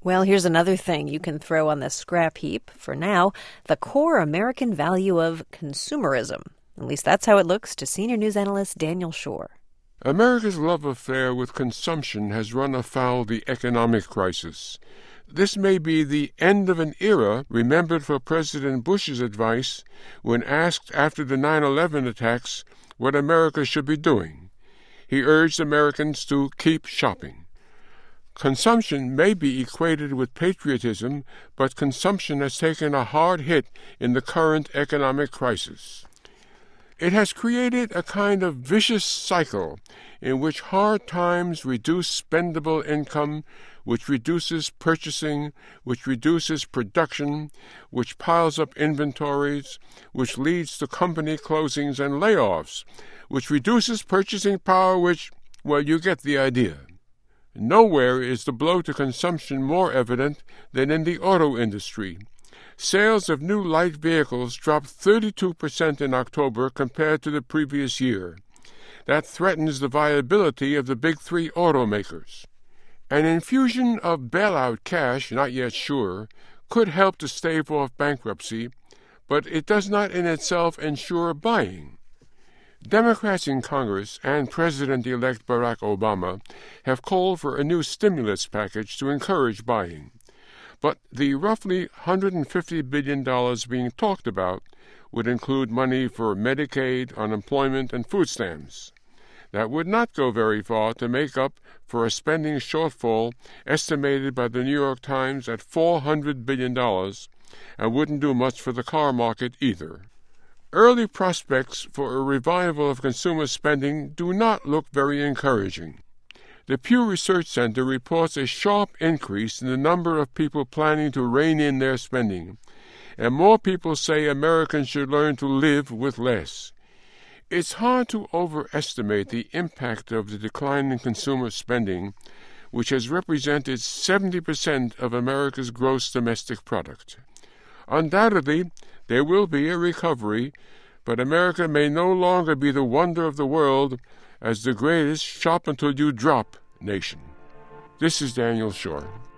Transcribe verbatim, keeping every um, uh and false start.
Well, here's another thing you can throw on the scrap heap for now, the core American value of consumerism. At least that's how it looks to senior news analyst Daniel Schorr. America's love affair with consumption has run afoul the economic crisis. This may be the end of an era remembered for President Bush's advice when asked after the nine eleven attacks what America should be doing. He urged Americans to keep shopping. Consumption may be equated with patriotism, but consumption has taken a hard hit in the current economic crisis. It has created a kind of vicious cycle in which hard times reduce spendable income, which reduces purchasing, which reduces production, which piles up inventories, which leads to company closings and layoffs, which reduces purchasing power, which, well, you get the idea. Nowhere is the blow to consumption more evident than in the auto industry. Sales of new light vehicles dropped thirty-two percent in October compared to the previous year. That threatens the viability of the big three automakers. An infusion of bailout cash, not yet sure, could help to stave off bankruptcy, but it does not in itself ensure buying. Democrats in Congress and President-elect Barack Obama have called for a new stimulus package to encourage buying. But the roughly one hundred fifty billion dollars being talked about would include money for Medicaid, unemployment, and food stamps. That would not go very far to make up for a spending shortfall estimated by the New York Times at four hundred billion dollars, and wouldn't do much for the car market either. Early prospects for a revival of consumer spending do not look very encouraging. The Pew Research Center reports a sharp increase in the number of people planning to rein in their spending, and more people say Americans should learn to live with less. It's hard to overestimate the impact of the decline in consumer spending, which has represented seventy percent of America's gross domestic product. Undoubtedly, there will be a recovery, but America may no longer be the wonder of the world as the greatest shop-until-you-drop nation. This is Daniel Schorr.